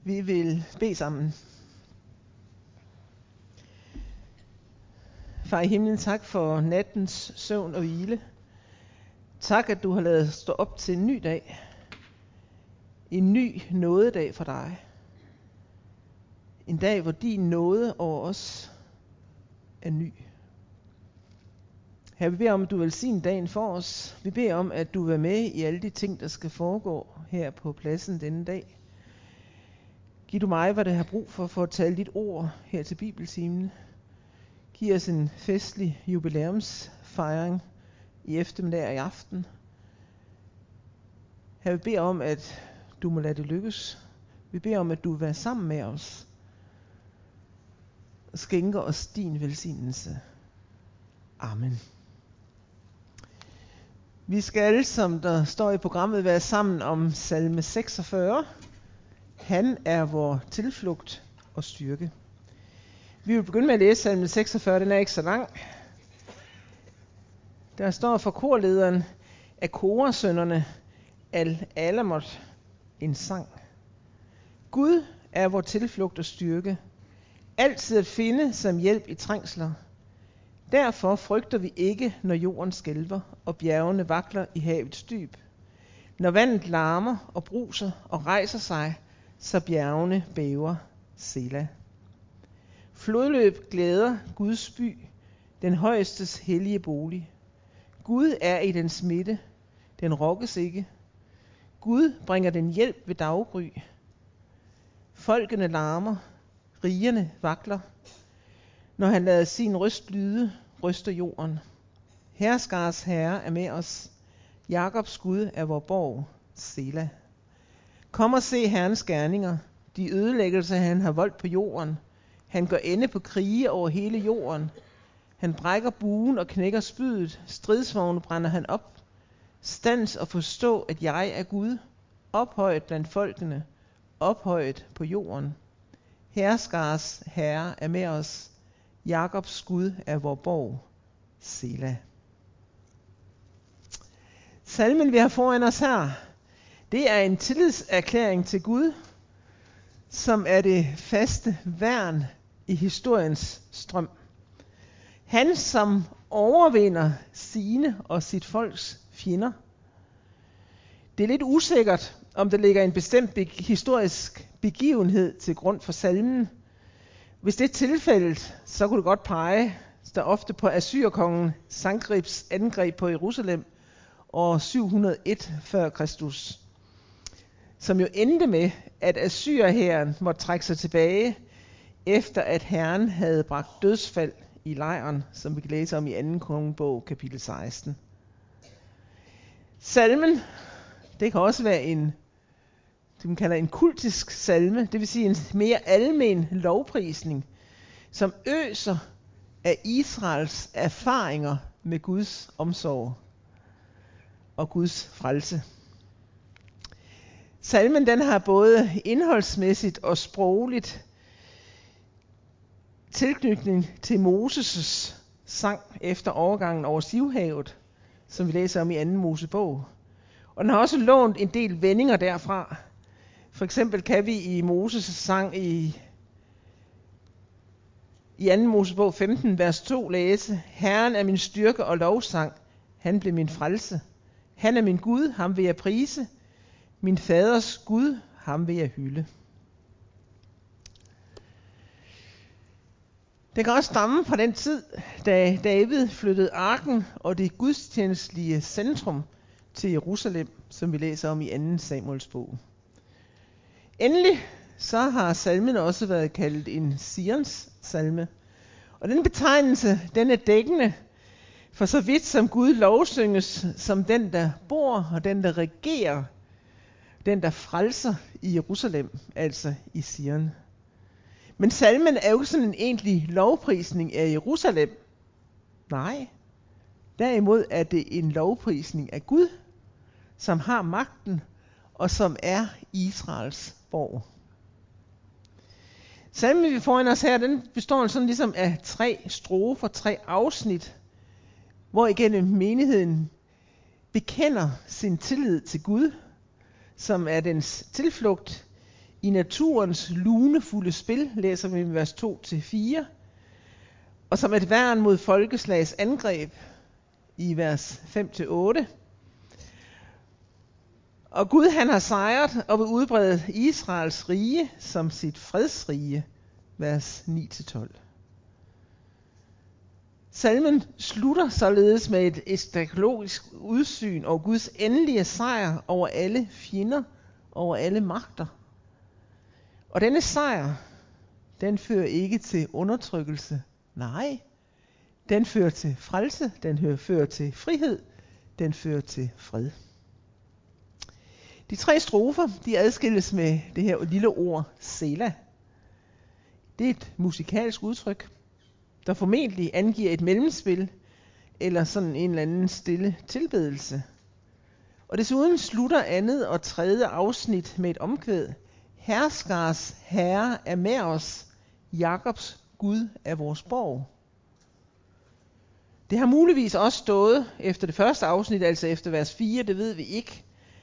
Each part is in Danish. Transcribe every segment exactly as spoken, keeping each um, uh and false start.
Vi vil bede sammen. Far i himlen, tak for nattens søvn og hvile. Tak, at du har ladet os stå op til en ny dag. En ny nådedag for dig. En dag, hvor din nåde over os er ny. Her vi beder om, at du velsigner dagen for os. Vi beder om, at du vil være med i alle de ting, der skal foregå her på pladsen denne dag. Giv du mig, hvad det har brug for, for at tale dit ord her til bibeltimen. Giv os en festlig jubilæumsfejring i eftermiddag og i aften. Her vi beder om, at du må lade det lykkes. Vi beder om, at du vil være sammen med os og skænker os din velsignelse. Amen. Vi skal, som der står i programmet, være sammen om salme seksogfyrre. Han er vor tilflugt og styrke. Vi vil begynde med at læse salme seksogfyrre, den er ikke så lang. Der står for korlederen af Korasønnerne Al-Alamot en sang. Gud er vor tilflugt og styrke, altid at finde som hjælp i trængsler. Derfor frygter vi ikke, når jorden skælver og bjergene vakler i havets dyb. Når vandet larmer og bruser og rejser sig, så bjergene bæver. Sela. Flodløb glæder Guds by, den højestes hellige bolig. Gud er i dens midte, den rokkes ikke. Gud bringer den hjælp ved daggry. Folkene larmer, rigerne vakler. Når han lader sin røst lyde, ryster jorden. Herskars herre er med os. Jakobs Gud er vor borg. Sela. Kom og se Herrens gerninger, de ødelæggelser han har voldt på jorden. Han gør ende på krige over hele jorden. Han brækker buen og knækker spydet. Stridsvogne brænder han op. Stands og forstå, at jeg er Gud. Ophøjet blandt folkene. Ophøjet på jorden. Herskars herre er med os. Jakobs Gud er vor borg. Sela. Salmen vi har foran os her, det er en tillidserklæring til Gud, som er det faste værn i historiens strøm. Han, som overvinder sine og sit folks fjender. Det er lidt usikkert, om der ligger en bestemt be- historisk begivenhed til grund for salmen. Hvis det er tilfældet, så kunne det godt pege der ofte på Assyrkongen Sankribs angreb på Jerusalem år syv hundrede og en før Kristus, som jo endte med, at Assyrhæren måtte trække sig tilbage, efter at Herren havde bragt dødsfald i lejren, som vi kan læse om i anden kongebog, kapitel seksten. Salmen, det kan også være en, det man kalder en kultisk salme, det vil sige en mere almen lovprisning, som øser af Israels erfaringer med Guds omsorg og Guds frelse. Salmen den har både indholdsmæssigt og sprogligt tilknytning til Moses' sang efter overgangen over Sivhavet, som vi læser om i anden Mosebog. Og den har også lånt en del vendinger derfra. For eksempel kan vi i Moses' sang i, i anden Mosebog femten, vers to læse: Herren er min styrke og lovsang, han blev min frelse. Han er min Gud, ham vil jeg prise. Min faders Gud, ham vil jeg hylde. Det kan også stamme fra den tid, da David flyttede arken og det gudstjenestlige centrum til Jerusalem, som vi læser om i anden Samuels bog. Endelig så har salmen også været kaldt en Sions salme. Og den betegnelse, den er dækkende for så vidt som Gud lovsynges som den, der bor og den, der regerer, den, der frelser i Jerusalem, altså i Sion. Men salmen er jo ikke sådan en egentlig lovprisning af Jerusalem. Nej, derimod er det en lovprisning af Gud, som har magten og som er Israels borg. Salmen vi foran os her, den består sådan ligesom af tre strofer, tre afsnit, hvor igennem menigheden bekender sin tillid til Gud, som er dens tilflugt I naturens lunefulde spil, læser vi vers to til fire. Og som et værn mod folkeslags angreb i vers fem til otte. Og Gud han har sejret og vil udbrede Israels rige som sit fredsrige, vers ni til tolv. Salmen slutter således med et eskatologisk udsyn over Guds endelige sejr over alle fjender, over alle magter. Og denne sejr, den fører ikke til undertrykkelse. Nej, den fører til frelse, den fører til frihed, den fører til fred. De tre strofer, de adskilles med det her lille ord, Selah. Det er et musikalsk udtryk, der formentlig angiver et mellemspil, eller sådan en eller anden stille tilbedelse. Og desuden slutter andet og tredje afsnit med et omkvæd. Herskars Herre er med os, Jakobs Gud er vores borg. Det har muligvis også stået efter det første afsnit, altså efter vers fire, det ved vi ikke.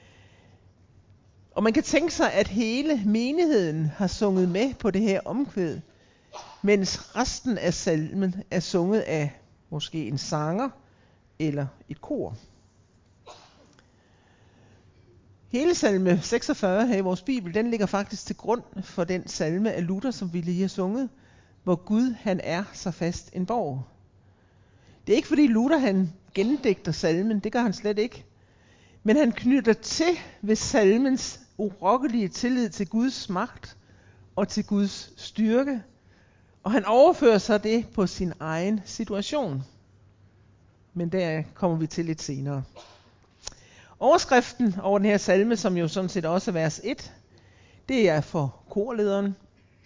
Og man kan tænke sig, at hele menigheden har sunget med på det her omkvæd, mens resten af salmen er sunget af måske en sanger eller et kor. Hele salme seksogfyrre her i vores bibel, den ligger faktisk til grund for den salme af Luther, som vi lige har sunget, hvor Gud han er så fast en borg. Det er ikke fordi Luther han gendigter salmen, det gør han slet ikke. Men han knytter til ved salmens urokkelige tillid til Guds magt og til Guds styrke. Og han overfører så det på sin egen situation. Men der kommer vi til lidt senere. Overskriften over den her salme, som jo sådan set også er vers et, det er for korlederen.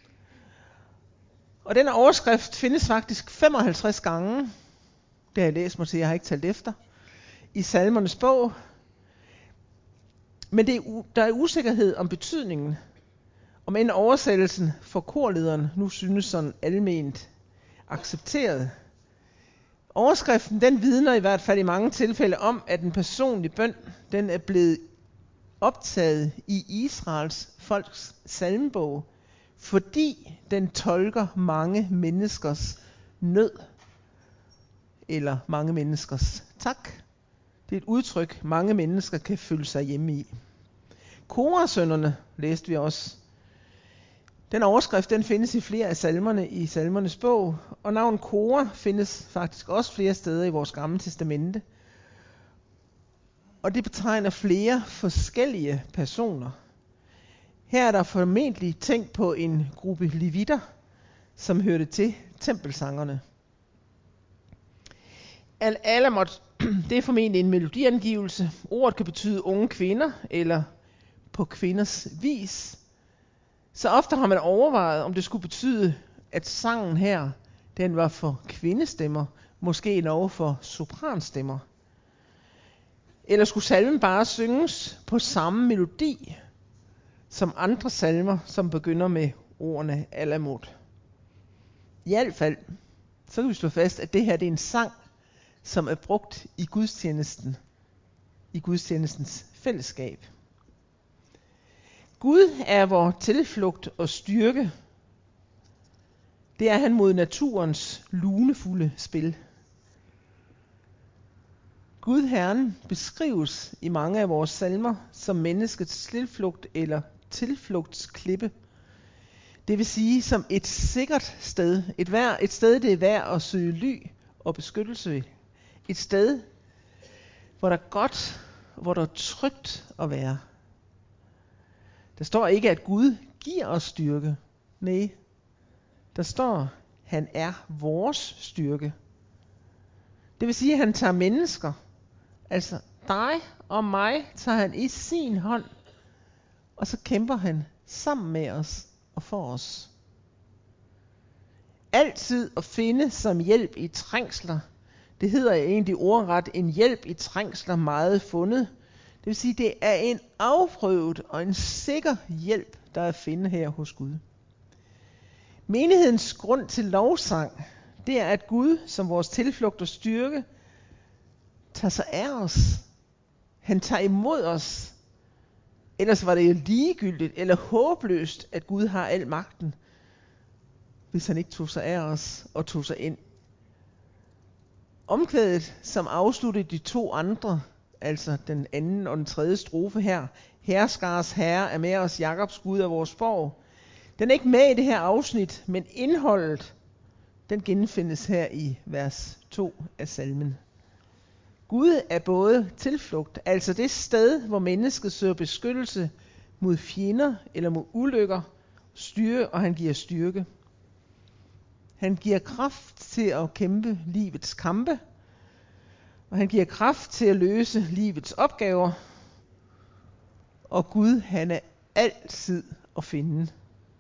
Og den overskrift findes faktisk femoghalvtreds gange. Det har jeg læst mig til, jeg har ikke talt efter. I salmernes bog. Men det er u- der er usikkerhed om betydningen. Om end oversættelsen for korlederen nu synes sådan alment accepteret. Overskriften den vidner i hvert fald i mange tilfælde om, at en personlig bøn den er blevet optaget i Israels folks salmebog, fordi den tolker mange menneskers nød eller mange menneskers tak. Det er et udtryk, mange mennesker kan føle sig hjemme i. Korasønnerne læste vi også. Den overskrift den findes i flere af salmerne i salmernes bog, og navnet Kora findes faktisk også flere steder i vores gamle testamente. Og det betegner flere forskellige personer. Her er der formentlig tænkt på en gruppe levitter, som hørte til tempelsangerne. Al-Alamot, det er formentlig en melodiangivelse. Ordet kan betyde unge kvinder, eller på kvinders vis. Så ofte har man overvejet, om det skulle betyde, at sangen her, den var for kvindestemmer, måske endnu for sopranstemmer. Eller skulle salmen bare synges på samme melodi, som andre salmer, som begynder med ordene Alamot. I hvert fald, så kan vi slå fast, at det her det er en sang, som er brugt i gudstjenesten, i gudstjenestens fællesskab. Gud er vor tilflugt og styrke. Det er han mod naturens lunefulde spil. Gud Herren beskrives i mange af vores salmer som menneskets tilflugt eller tilflugtsklippe. Det vil sige som et sikkert sted, et, vær, et sted det er værd at søge ly og beskyttelse ved. Et sted, hvor der er godt, hvor der er trygt at være. Der står ikke, at Gud giver os styrke. Nej, der står, han er vores styrke. Det vil sige, at han tager mennesker, altså dig og mig, tager han i sin hånd, og så kæmper han sammen med os og for os. Altid at finde som hjælp i trængsler. Det hedder egentlig ordret en hjælp i trængsler meget fundet. Det vil sige, det er en afprøvet og en sikker hjælp, der er at finde her hos Gud. Menighedens grund til lovsang, det er, at Gud som vores tilflugt og styrke, tager sig af os. Han tager imod os. Ellers var det jo ligegyldigt eller håbløst, at Gud har al magten, hvis han ikke tog sig af os og tog sig ind. Omkvædet, som afsluttede de to andre, altså den anden og den tredje strofe her, Herskars Herre er med os, Jakobs Gud er vores borg. Den er ikke med i det her afsnit, men indholdet, den genfindes her i vers to af salmen. Gud er både tilflugt, altså det sted, hvor mennesket søger beskyttelse mod fjender eller mod ulykker, styre, og han giver styrke. Han giver kraft til at kæmpe livets kampe, og han giver kraft til at løse livets opgaver. Og Gud, han er altid at finde.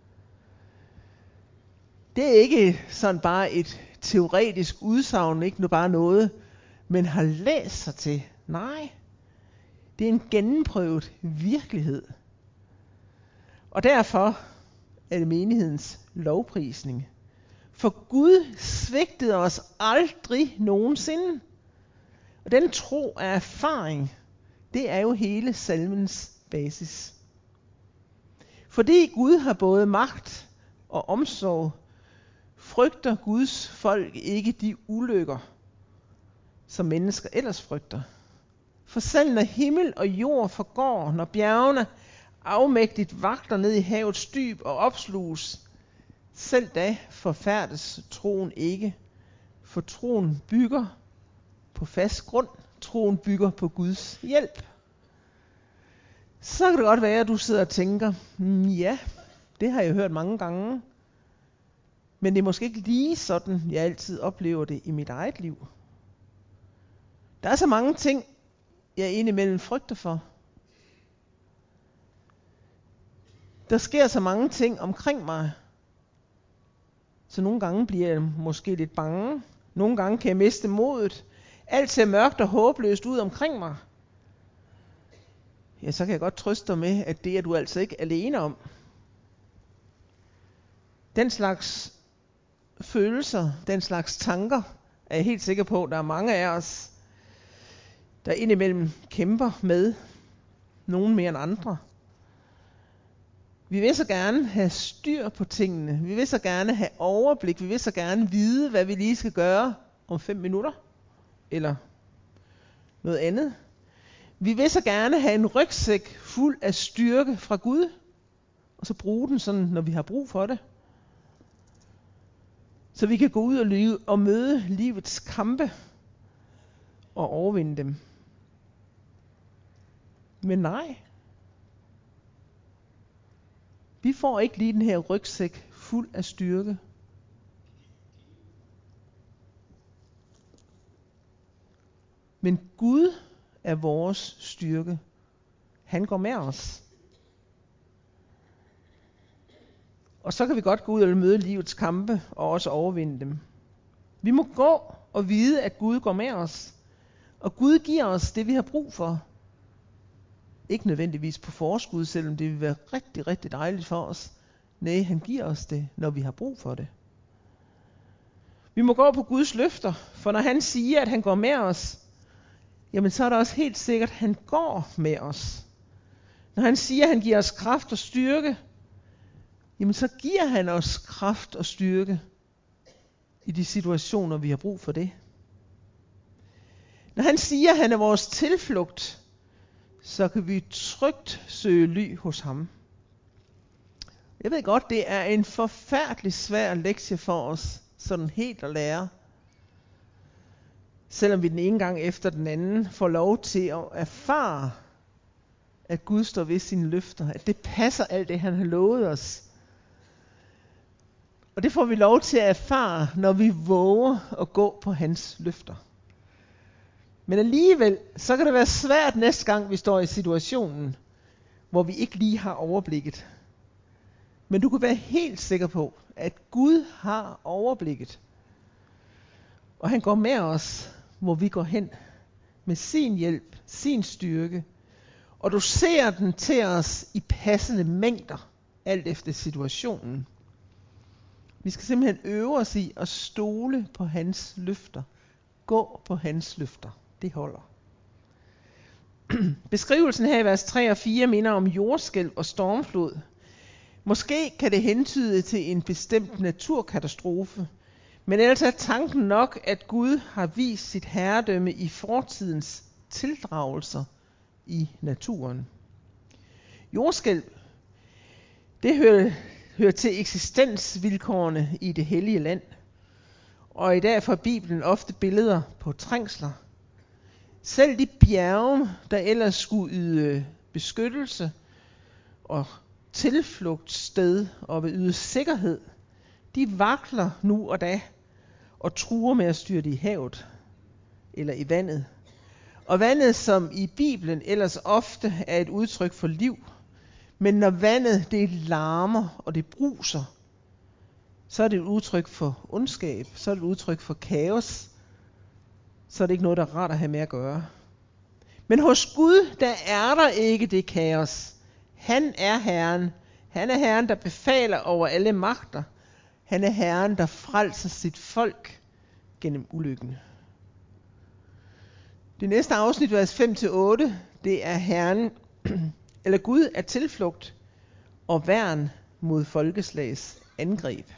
Det er ikke sådan bare et teoretisk udsagn, ikke nu bare noget, men har læst sig til. Nej, det er en gennemprøvet virkelighed. Og derfor er det menighedens lovprisning. For Gud svigtede os aldrig nogensinde. Og den tro af erfaring, det er jo hele salmens basis. Fordi Gud har både magt og omsorg, frygter Guds folk ikke de ulykker, som mennesker ellers frygter. For selv når himmel og jord forgår, når bjergene afmægtigt vagter ned i havets dyb og opsluges, selv da forfærdes troen ikke, for troen bygger på fast grund. Troen bygger på Guds hjælp. Så kan det godt være, at du sidder og tænker, ja, det har jeg hørt mange gange, men det er måske ikke lige sådan, jeg altid oplever det i mit eget liv. Der er så mange ting, jeg indimellem frygter for. Der sker så mange ting omkring mig, så nogle gange bliver jeg måske lidt bange. Nogle gange kan jeg miste modet. Alt ser mørkt og håbløst ud omkring mig. Ja, så kan jeg godt trøste dig med, at det er du altså ikke alene om. Den slags følelser, den slags tanker, er jeg helt sikker på, at der er mange af os, der indimellem kæmper med. Nogen mere end andre. Vi vil så gerne have styr på tingene. Vi vil så gerne have overblik. Vi vil så gerne vide, hvad vi lige skal gøre om fem minutter. Eller noget andet. Vi vil så gerne have en rygsæk fuld af styrke fra Gud. Og så bruge den sådan, når vi har brug for det. Så vi kan gå ud og, leve, og møde livets kampe. Og overvinde dem. Men nej. Vi får ikke lige den her rygsæk fuld af styrke. Men Gud er vores styrke. Han går med os. Og så kan vi godt gå ud og møde livets kampe og også overvinde dem. Vi må gå og vide, at Gud går med os. Og Gud giver os det, vi har brug for. Ikke nødvendigvis på forskud, selvom det vil være rigtig, rigtig dejligt for os. Nej, han giver os det, når vi har brug for det. Vi må gå på Guds løfter, for når han siger, at han går med os, jamen så er det også helt sikkert, at han går med os. Når han siger, at han giver os kraft og styrke, jamen så giver han os kraft og styrke i de situationer, vi har brug for det. Når han siger, at han er vores tilflugt, så kan vi trygt søge ly hos ham. Jeg ved godt, det er en forfærdelig svær lektie for os, sådan helt at lære. Selvom vi den ene gang efter den anden får lov til at erfare, at Gud står ved sine løfter, at det passer alt det, han har lovet os. Og det får vi lov til at erfare, når vi våger at gå på hans løfter. Men alligevel, så kan det være svært næste gang, vi står i situationen, hvor vi ikke lige har overblikket. Men du kan være helt sikker på, at Gud har overblikket. Og han går med os, hvor vi går hen, med sin hjælp, sin styrke. Og du ser den til os i passende mængder, alt efter situationen. Vi skal simpelthen øve os i at stole på hans løfter. Gå på hans løfter. Det holder. Beskrivelsen her i vers tre og fire minder om jordskælv og stormflod. Måske kan det hentyde til en bestemt naturkatastrofe, men ellers er tanken nok, at Gud har vist sit herredømme i fortidens tildragelser i naturen. Jordskælv, det hører, hører til eksistensvilkårene i det hellige land, og i dag får Bibelen ofte billeder på trængsler. Selv de bjerge, der ellers skulle yde beskyttelse og tilflugtssted og vil yde sikkerhed, de vakler nu og da og truer med at styrte i havet eller i vandet. Og vandet, som i Bibelen ellers ofte er et udtryk for liv, men når vandet det larmer og det bruser, så er det et udtryk for ondskab, så er det et udtryk for kaos, så er det ikke noget, der er rart at have med at gøre. Men hos Gud, der er der ikke det kaos. Han er Herren. Han er Herren, der befaler over alle magter. Han er Herren, der frelser sit folk gennem ulykken. Det næste afsnit, vers fem til otte, det er Herren, eller Gud er tilflugt og værn mod folkeslags angreb.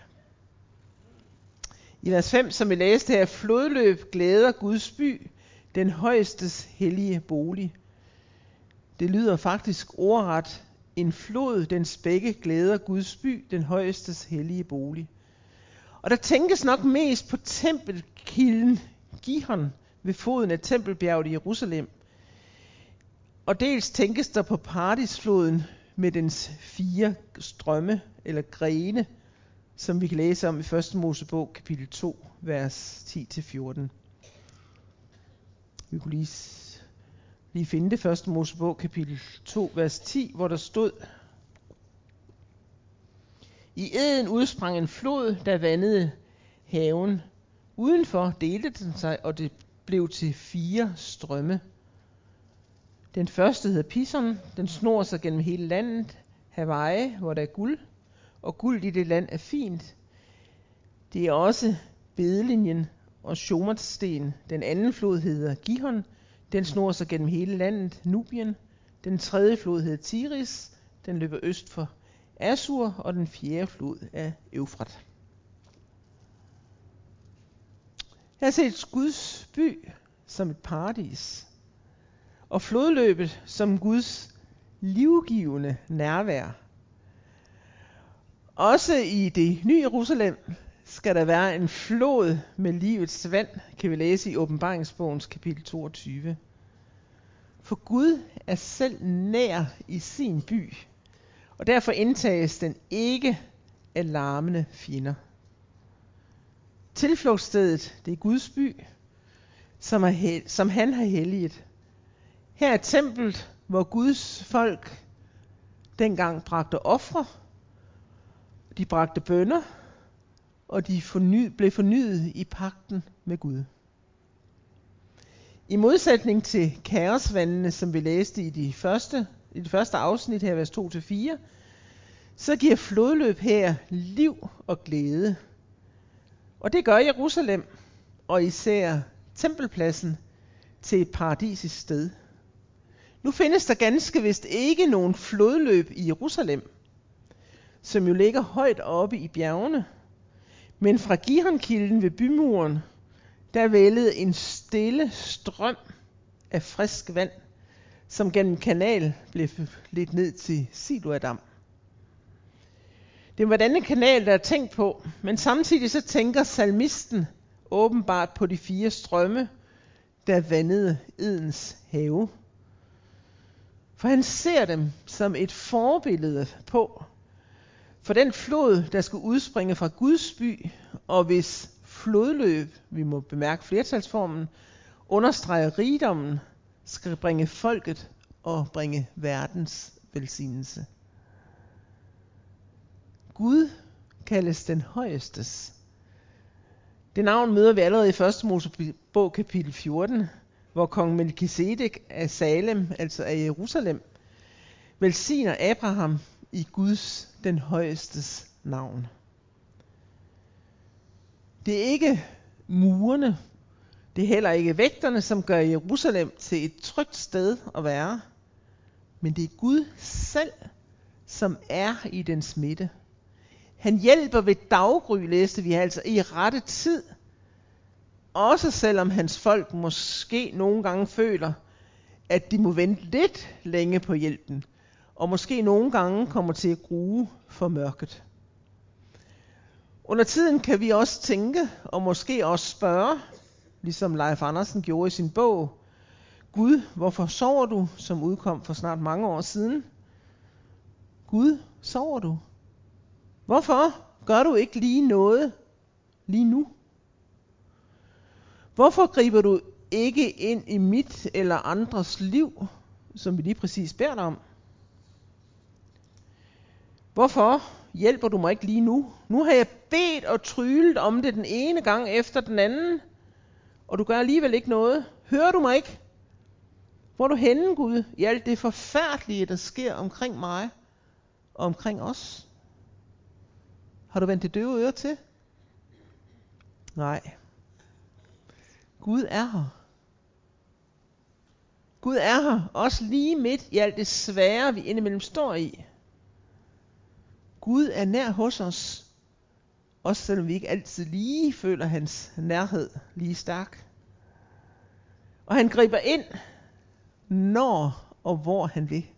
I vers fem, som vi læste her, flodløb glæder Guds by, den højestes hellige bolig. Det lyder faktisk ordret, en flod, dens bække glæder Guds by, den højestes hellige bolig. Og der tænkes nok mest på tempelkilden Gihon ved foden af tempelbjerget i Jerusalem. Og dels tænkes der på Paradisfloden med dens fire strømme eller grene, som vi kan læse om i første Mosebog kapitel to, vers ti til fjorten. Vi kunne lige, lige finde det første Mosebog kapitel to, vers ti, hvor der stod: I Eden udsprang en flod, der vandede haven. Udenfor delte den sig, og det blev til fire strømme. Den første hedder Pison, den snor sig gennem hele landet, Hawaii, hvor der er guld, og guld i det land er fint. Det er også bedelinjen og Shomersten. Den anden flod hedder Gihon, den snor sig gennem hele landet, Nubien. Den tredje flod hedder Tigris, den løber øst for Assur, og den fjerde flod er Eufrat. Her har set Guds by som et paradis, og flodløbet som Guds livgivende nærvær. Også i det nye Jerusalem skal der være en flod med livets vand, kan vi læse i Åbenbaringsbogens kapitel toogtyve. For Gud er selv nær i sin by, og derfor indtages den ikke af larmende fjender. Tilflugtsstedet, det er Guds by, som, er, som han har helliget. Her er templet, hvor Guds folk dengang bragte ofre, de bragte bønner, og de forny, blev fornyet i pagten med Gud. I modsætning til kaosvandene, som vi læste i, de første, i det første afsnit her, vers to til fire, så giver flodløb her liv og glæde. Og det gør Jerusalem, og især tempelpladsen, til et paradisisk sted. Nu findes der ganske vist ikke nogen flodløb i Jerusalem, som jo ligger højt oppe i bjergene. Men fra Gihonkilden ved bymuren, der vældede en stille strøm af frisk vand, som gennem kanal blev lidt ned til Siloadam. Det var denne kanal, der er tænkt på, men samtidig så tænker salmisten åbenbart på de fire strømme, der vandede Edens have. For han ser dem som et forbillede på, for den flod, der skulle udspringe fra Guds by, og hvis flodløb, vi må bemærke flertalsformen, understreger rigdommen, skal bringe folket og bringe verdens velsignelse. Gud kaldes den højestes. Det navn møder vi allerede i første Mosebog kapitel fjorten, hvor kong Melkisedek af Salem, altså af Jerusalem, velsigner Abraham i Guds, den højestes navn. Det er ikke murene, Det er heller ikke vægterne, som gør Jerusalem til et trygt sted at være. Men det er Gud selv, som er i dens midte. Han hjælper ved daggry, læste vi altså, i rette tid. Også selvom hans folk måske nogle gange føler, at de må vente lidt længe på hjælpen, og måske nogle gange kommer til at grue for mørket. Under tiden kan vi også tænke, og måske også spørge, ligesom Leif Andersen gjorde i sin bog, Gud, hvorfor sover du, som udkom for snart mange år siden? Gud, sover du? Hvorfor gør du ikke lige noget lige nu? Hvorfor griber du ikke ind i mit eller andres liv, som vi lige præcis beder dig om? Hvorfor hjælper du mig ikke lige nu? Nu har jeg bedt og tryglet om det den ene gang efter den anden, og du gør alligevel ikke noget. Hører du mig ikke? Hvor er du henne, Gud, i alt det forfærdelige, der sker omkring mig og omkring os? Har du vendt det døve øre til? Nej. Gud er her. Gud er her, også lige midt i alt det svære, vi indimellem står i. Gud er nær hos os, også selvom vi ikke altid lige føler hans nærhed lige stærk. Og han griber ind, når og hvor han vil.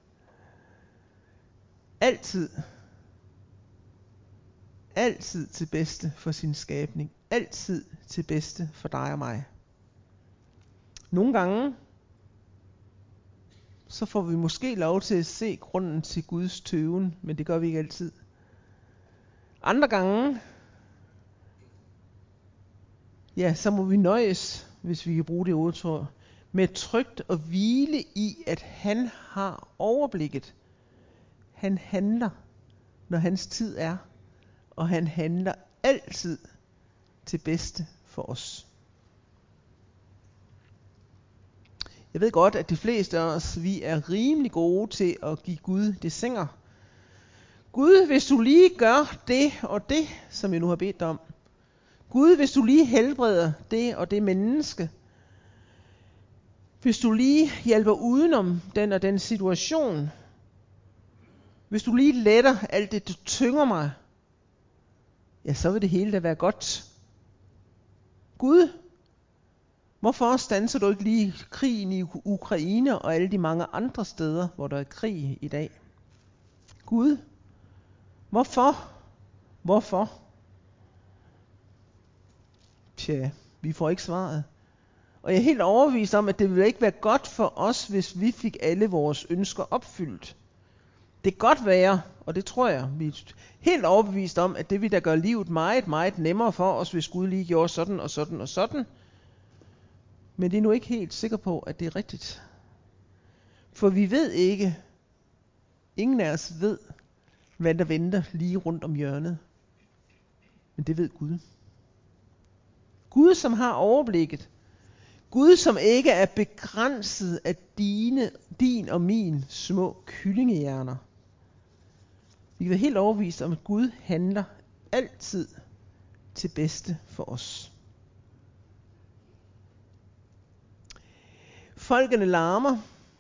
Altid. Altid til bedste for sin skabning. Altid til bedste for dig og mig. Nogle gange, så får vi måske lov til at se grunden til Guds tøven, men det gør vi ikke altid. Andre gange, ja, så må vi nøjes, hvis vi kan bruge det udtryk, med trygt og hvile i, at han har overblikket. Han handler, når hans tid er, og han handler altid til bedste for os. Jeg ved godt, at de fleste af os, vi er rimelig gode til at give Gud det sænger. Gud, hvis du lige gør det og det, som jeg nu har bedt dig om. Gud, hvis du lige helbreder det og det menneske. Hvis du lige hjælper udenom den og den situation. Hvis du lige letter alt det, der tynger mig. Ja, så vil det hele da være godt. Gud, hvorfor standser du ikke lige krigen i Ukraine og alle de mange andre steder, hvor der er krig i dag? Gud, hvorfor? Hvorfor? Tja, vi får ikke svaret. Og jeg er helt overbevist om, at det ville ikke være godt for os, hvis vi fik alle vores ønsker opfyldt. Det kan godt være, og det tror jeg, vi er helt overbevist om, at det vil da gøre livet meget, meget nemmere for os, hvis Gud lige gjorde sådan og sådan og sådan. Men det er nu ikke helt sikker på, at det er rigtigt. For vi ved ikke, ingen af os ved, hvad der venter lige rundt om hjørnet. Men det ved Gud. Gud, som har overblikket. Gud, som ikke er begrænset af dine, din og min små kyllingehjerner. Vi kan være helt overbevist om, at Gud handler altid til bedste for os. Folkene larmer.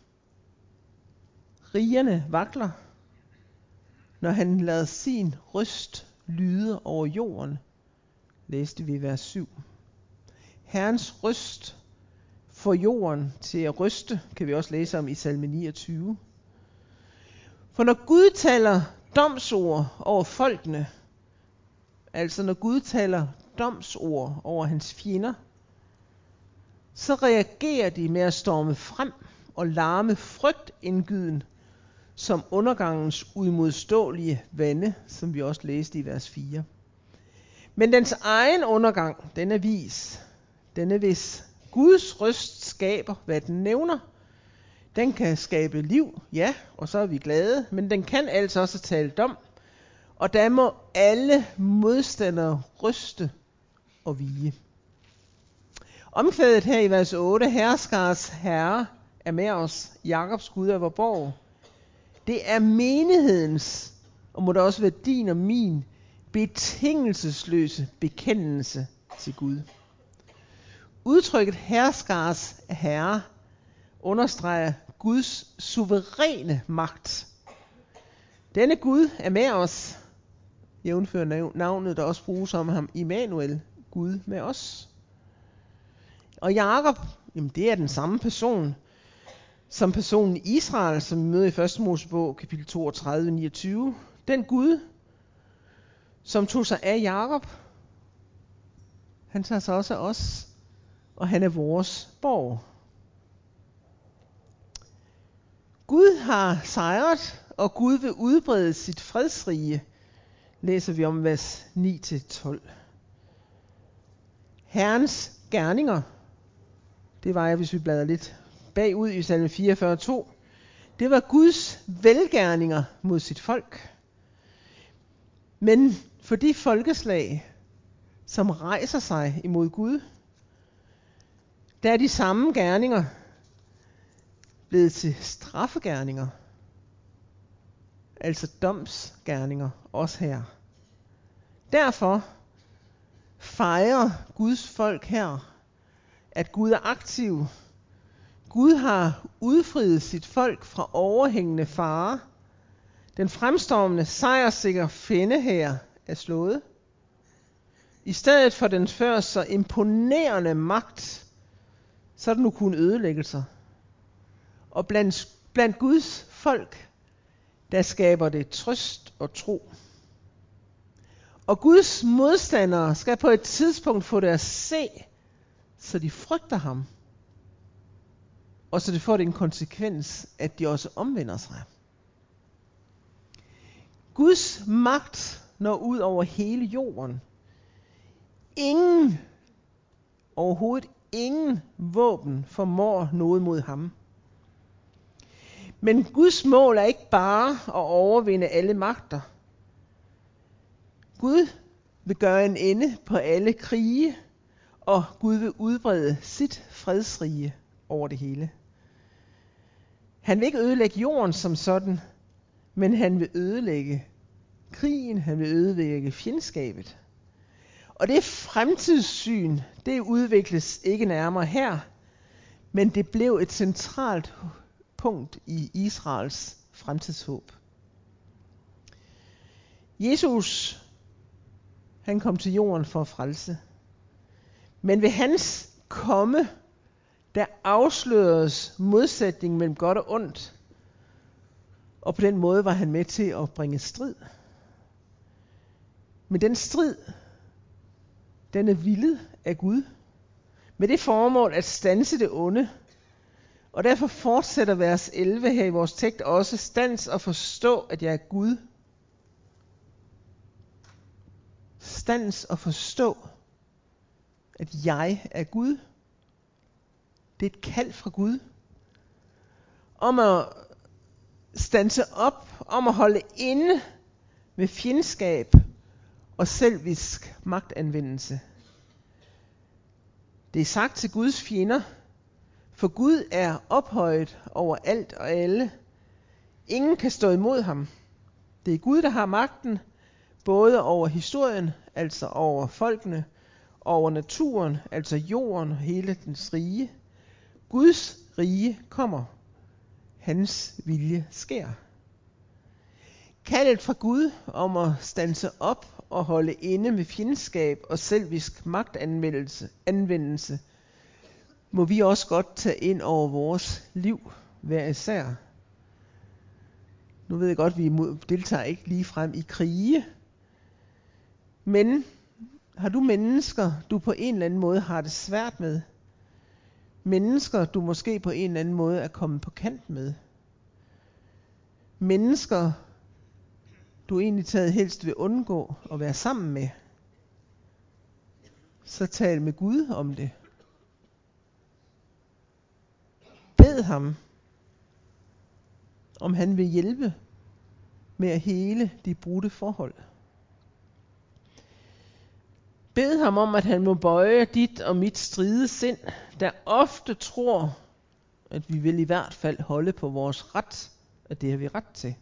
Rigerne vakler, når han lader sin røst lyde over jorden, læste vi i vers syv. Herrens røst får jorden til at ryste, kan vi også læse om i salme niogtyve. For når Gud taler domsord over folkene, altså når Gud taler domsord over hans fjender, så reagerer de med at storme frem og larme frygtindgyden som undergangens uimodståelige vande, som vi også læste i vers fire. Men dens egen undergang, den er vis. Den er vis. Guds røst skaber, hvad den nævner. Den kan skabe liv, ja, og så er vi glade, men den kan altså også tale dom. Og der må alle modstandere ryste og vige. Omkvædet her i vers otte, herskars herre er med os, Jakobs Gud er vor borg. Det er menighedens, og må det også være din og min, betingelsesløse bekendelse til Gud. Udtrykket herskars herre understreger Guds suveræne magt. Denne Gud er med os, jævnfør navnet, der også bruges om ham, Immanuel, Gud med os. Og Jakob, jamen det er den samme person, som personen Israel, som vi møder i første Mosebog, kapitel toogtredive, niogtyve. Den Gud, som tog sig af Jakob, han tager sig også af os, og han er vores borg. Gud har sejret, og Gud vil udbrede sit fredsrige, læser vi om vers ni til tolv. Herrens gerninger, det var jeg, hvis vi bladrer lidt bagud i salme fireogfyrre to, det var Guds velgerninger mod sit folk. Men for de folkeslag, som rejser sig imod Gud, der er de samme gerninger blevet til straffegerninger, altså domsgerninger, også her. Derfor fejrer Guds folk her, at Gud er aktiv. Gud har udfriet sit folk fra overhængende fare. Den fremstormende sejrsikker fjendehær er slået. I stedet for den før så imponerende magt, så er der nu kun ødelæggelser. Og blandt, blandt Guds folk, der skaber det trøst og tro. Og Guds modstandere skal på et tidspunkt få det at se, så de frygter ham. Og så det får det en konsekvens, at de også omvender sig. Guds magt når ud over hele jorden. Ingen, overhovedet ingen våben formår noget mod ham. Men Guds mål er ikke bare at overvinde alle magter. Gud vil gøre en ende på alle krige, og Gud vil udbrede sit fredsrige over det hele. Han vil ikke ødelægge jorden som sådan, men han vil ødelægge krigen, han vil ødelægge fjendskabet. Og det fremtidssyn, det udvikles ikke nærmere her, men det blev et centralt punkt i Israels fremtidshåb. Jesus, han kom til jorden for at frelse. Men ved hans komme, der afsløredes modsætningen mellem godt og ondt. Og på den måde var han med til at bringe strid. Men den strid, den er villet af Gud. Med det formål at standse det onde. Og derfor fortsætter vers elleve her i vores tekst også: stands og forstå, at jeg er Gud. Stands og forstå, at jeg er Gud. Det er et kald fra Gud om at standse op, om at holde inde med fjendskab og selvisk magtanvendelse. Det er sagt til Guds fjender, for Gud er ophøjet over alt og alle. Ingen kan stå imod ham. Det er Gud, der har magten, både over historien, altså over folkene, over naturen, altså jorden og hele dens rige. Guds rige kommer. Hans vilje sker. Kaldet fra Gud om at standse op og holde inde med fjendskab og selvisk magtanvendelse anvendelse, må vi også godt tage ind over vores liv hver især. Nu ved jeg godt, at vi deltager ikke lige frem i krige, men har du mennesker, du på en eller anden måde har det svært med? Mennesker, du måske på en eller anden måde er kommet på kant med? Mennesker, du egentlig taget helst vil undgå at være sammen med? Så tal med Gud om det. Bed ham, om han vil hjælpe med at hele de brudte forhold. Bed ham om, at han må bøje dit og mit stride sind, der ofte tror, at vi vil i hvert fald holde på vores ret, at det har vi ret til.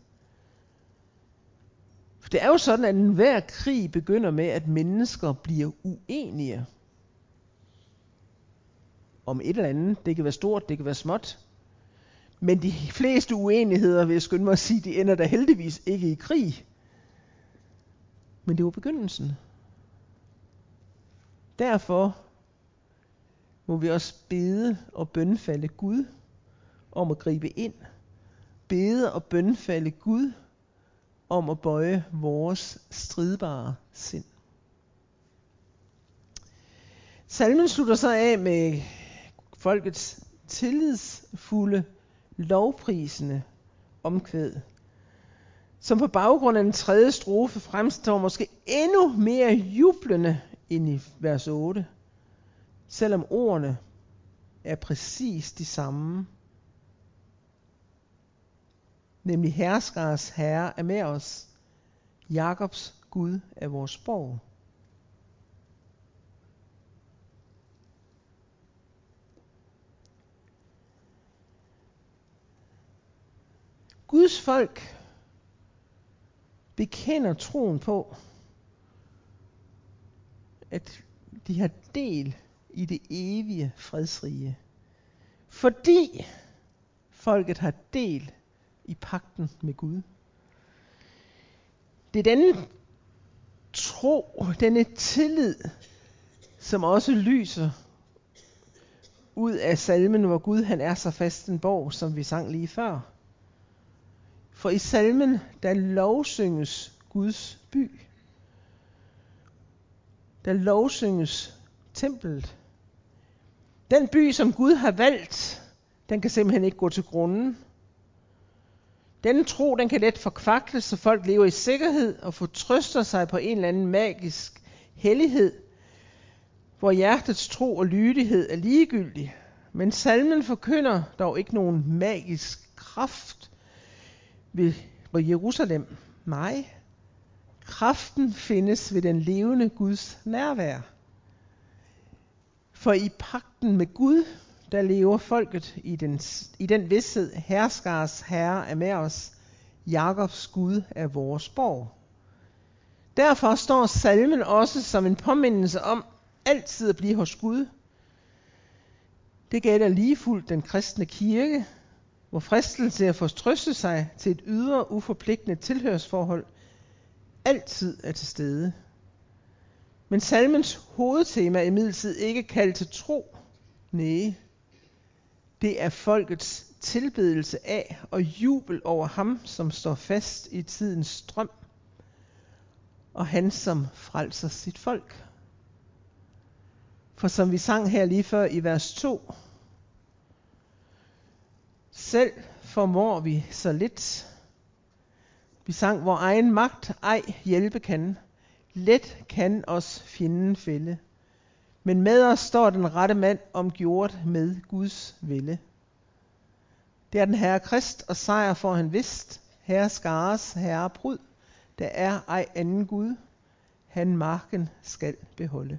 For det er jo sådan, at enhver krig begynder med, at mennesker bliver uenige. om et eller andet. Det kan være stort, det kan være småt. Men de fleste uenigheder, vil jeg skynde mig at sige, de ender da heldigvis ikke i krig. Men det var begyndelsen. Derfor må vi også bede og bønfalde Gud om at gribe ind. Bede og bønfalde Gud om at bøje vores stridbare sind. Salmen slutter så af med folkets tillidsfulde, lovprisende omkvæd, som på baggrund af den tredje strofe fremstår måske endnu mere jublende end i vers otte, selvom ordene er præcis de samme. Nemlig herskers herre er med os, Jakobs Gud er vores borg. Guds folk bekender troen på, at de har del i det evige fredsrige, fordi folket har del i pagten med Gud. Det er denne tro, denne tillid, som også lyser ud af salmen, hvor Gud han er så fast en borg, som vi sang lige før. For i salmen, der lovsynges Guds by. Der lovsynges templet. Den by, som Gud har valgt, den kan simpelthen ikke gå til grunden. Denne tro, den kan let forkvakles, så folk lever i sikkerhed og fortrøster sig på en eller anden magisk hellighed, hvor hjertets tro og lydighed er ligegyldig. Men salmen forkynder dog ikke nogen magisk kraft ved Jerusalem. Nej, kraften findes ved den levende Guds nærvær. For i pagten med Gud, der lever folket i den, i den vished, herskers herre er med os, Jakobs Gud er vores borg. Derfor står salmen også som en påmindelse om altid at blive hos Gud. Det gælder ligefuldt den kristne kirke, hvor fristelse at fortrøste sig til et ydre uforpligtende tilhørsforhold altid er til stede. Men salmens hovedtema er imidlertid ikke kaldt til tro. Nej, det er folkets tilbedelse af og jubel over ham, som står fast i tidens strøm, og han, som frelser sit folk. For som vi sang her lige før i vers to, selv formår vi så lidt. Vi sang, hvor egen magt ej hjælpe kan. Let kan os fjenden fælde. Men med os står den rette mand omgjort med Guds ville. Det er den Herre Krist, og sejr får han vist. Herre skares, Herre brud. Der er ej anden Gud. Han marken skal beholde.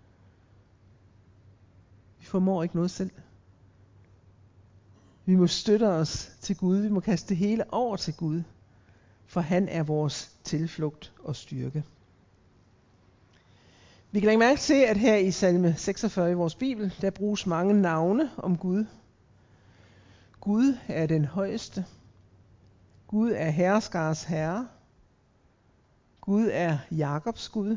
Vi formår ikke noget selv. Vi må støtte os til Gud. Vi må kaste det hele over til Gud. For han er vores tilflugt og styrke. Vi kan lægge mærke til, at her i salme seksogfyrre i vores bibel, der bruges mange navne om Gud. Gud er den højeste. Gud er herskers herre. Gud er Jakobs Gud.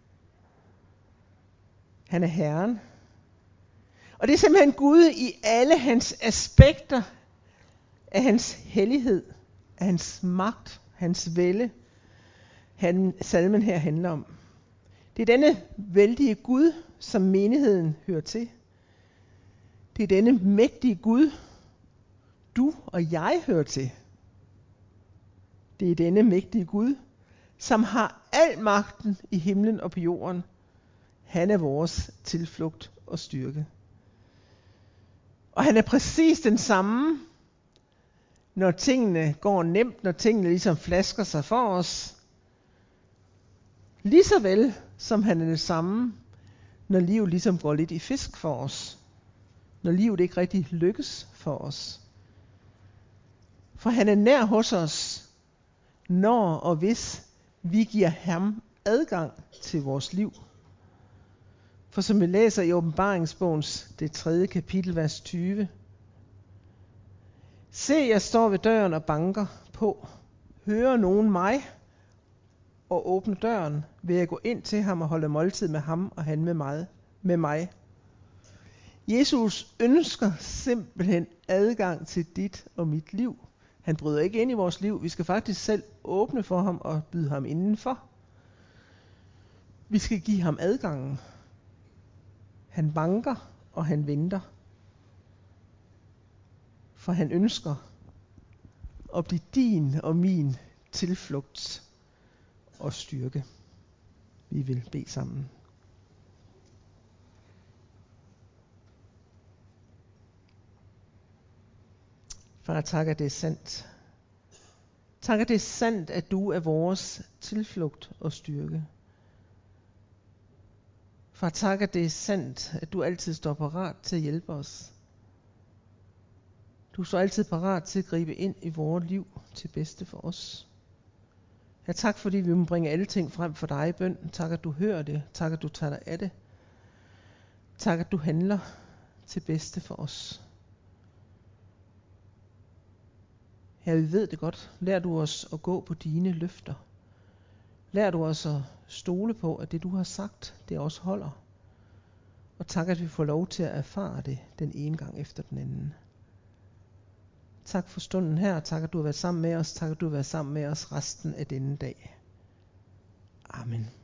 Han er Herren. Og det er simpelthen Gud i alle hans aspekter af hans hellighed, af hans magt, hans vælde, han, salmen her handler om. Det er denne vældige Gud, som menigheden hører til. Det er denne mægtige Gud, du og jeg hører til. Det er denne mægtige Gud, som har al magten i himlen og på jorden. Han er vores tilflugt og styrke. Og han er præcis den samme, når tingene går nemt, når tingene ligesom flasker sig for os. Lige så vel som han er det samme, når livet ligesom går lidt i fisk for os. Når livet ikke rigtig lykkes for os. For han er nær hos os, når og hvis vi giver ham adgang til vores liv. For som vi læser i Åbenbaringsbogens det tredje kapitel, vers tyve. Se, jeg står ved døren og banker på. Hører nogen mig og åbner døren, vil jeg gå ind til ham og holde måltid med ham og han med mig. Med mig. Jesus ønsker simpelthen adgang til dit og mit liv. Han bryder ikke ind i vores liv. Vi skal faktisk selv åbne for ham og byde ham indenfor. Vi skal give ham adgangen. Han banker, og han venter. For han ønsker at blive din og min tilflugt og styrke. Vi vil bede sammen. Far, tak, at det er sandt. Tak, at det er sandt, at du er vores tilflugt og styrke. Far, tak, at det er sandt, at du altid står parat til at hjælpe os. Du står altid parat til at gribe ind i vores liv til bedste for os. Ja, tak, fordi vi må bringe alle ting frem for dig i bøn. Tak, at du hører det. Tak, at du tager dig af det. Tak, at du handler til bedste for os. Ja, vi ved det godt. Lær du os at gå på dine løfter. Lær du os at stole på, at det du har sagt, det også holder. Og tak, at vi får lov til at erfare det den ene gang efter den anden. Tak for stunden her. Tak, at du har været sammen med os. Tak, at du har været sammen med os resten af denne dag. Amen.